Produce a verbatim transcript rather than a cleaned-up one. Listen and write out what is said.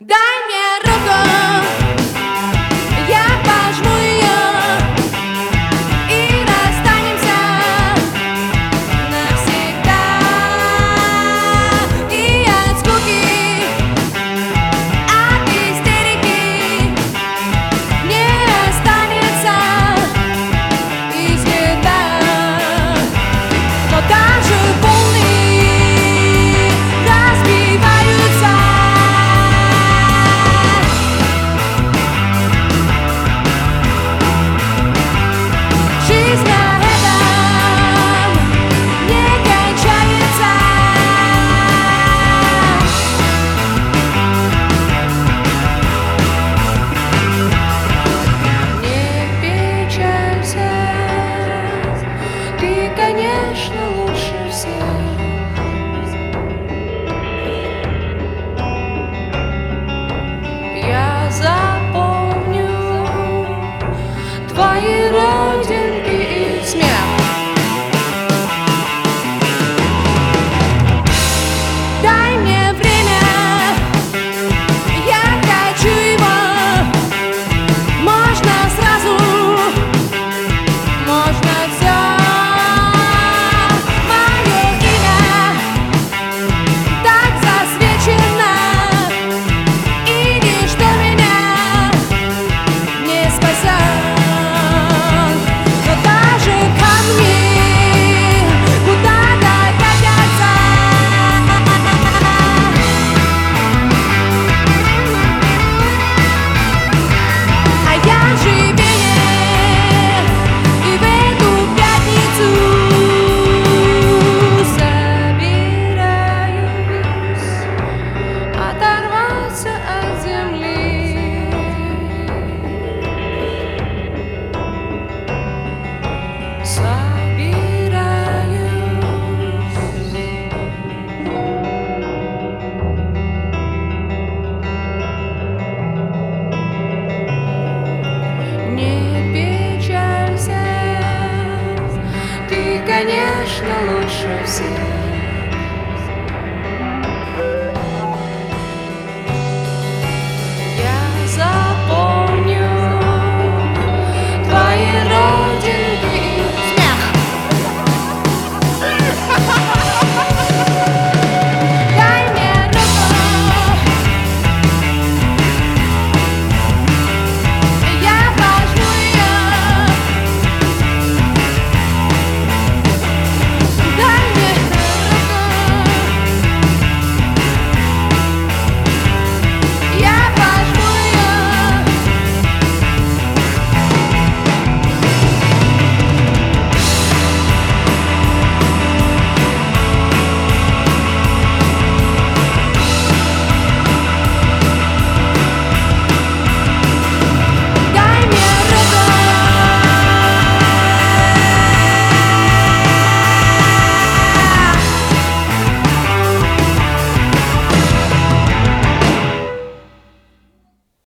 Дай мне руку, я пожму ее, и расстанемся навсегда. И от скуки, от истерики не останется и следа. Но даже волны разбиваются. Жизнь на этом не кончается. Не печалься, ты, конечно, лучше всех. Я запомню твои родинки и смех. Дай мне время, я хочу его. Можно сразу, можно все. Мое имя так засвечено, и ничто меня не спасет. Но даже камни куда-то катятся. А я живее, и в эту пятницу собираюсь оторваться от земли. Не печалься, ты, конечно, лучше всех.